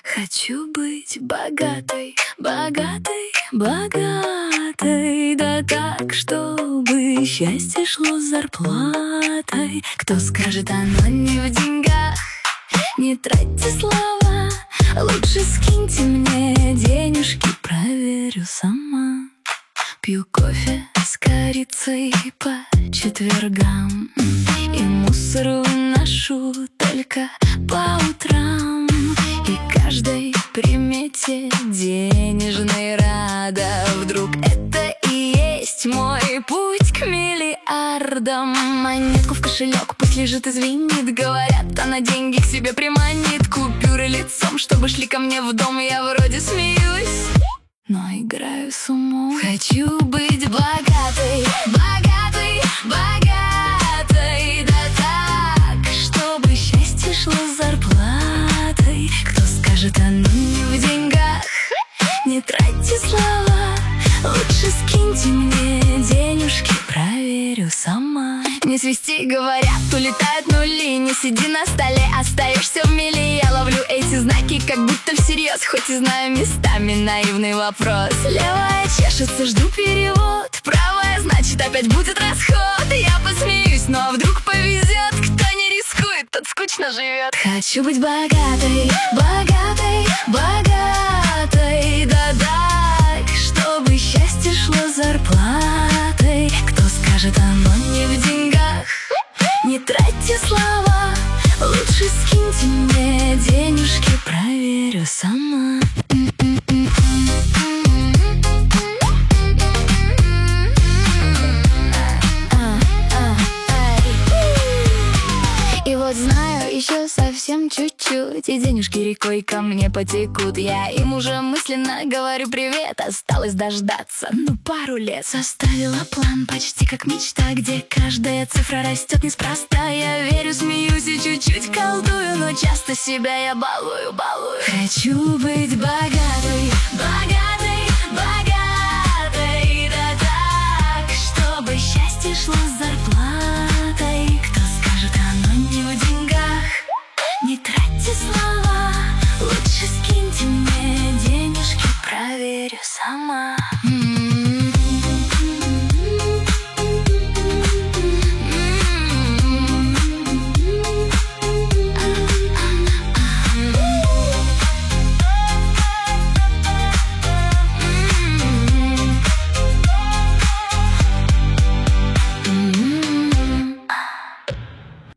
Хочу быть богатой, богатой, богатой, да так, чтобы счастье шло с зарплатой. Кто скажет, оно не в деньгах, не тратьте слова, лучше скиньте мне денежки, проверю сама. Пью кофе с корицей по четвергам и мусор выношу только по утрам. И каждой примете денежной рада. Вдруг это и есть мой путь к миллиардам. Монетку в кошелек, пусть лежит и звенит. Говорят, она деньги к себе приманит. Купюры лицом, чтобы шли ко мне в дом. Я вроде смеюсь, но играю с умом. Хочу быть богатой, богатой, богатой, да так, чтобы счастье шло с зарплатой. Кто скажет, оно не в деньгах, не тратьте слова, лучше скиньте мне денежки, проверю сама. Не свисти, говорят, улетают нули. Не сиди на столе, остаешься в мили. Я ловлю эти знаки, как будто всерьез, хоть и знаю местами наивный вопрос. Левая чешется, жду перевод. Правая, значит, опять будет расход. Я посмеюсь, ну а вдруг повезет. Кто не рискует, тот скучно живет. Хочу быть богатой, богатой, богатой, да так, чтобы счастье шло с зарплатой. Кто скажет, оно не в деньгах, не тратьте слова, лучше скиньте мне денежки, проверю сама. И вот знаю, еще совсем чуть-чуть, и денежки рекой ко мне потекут. Я им уже мысленно говорю привет, осталось дождаться, ну, пару лет. Составила план почти как мечта, где каждая цифра растет неспроста. Я верю, смеюсь и чуть-чуть колдую, но часто себя я балую. Хочу быть богатой, богатой, богатой.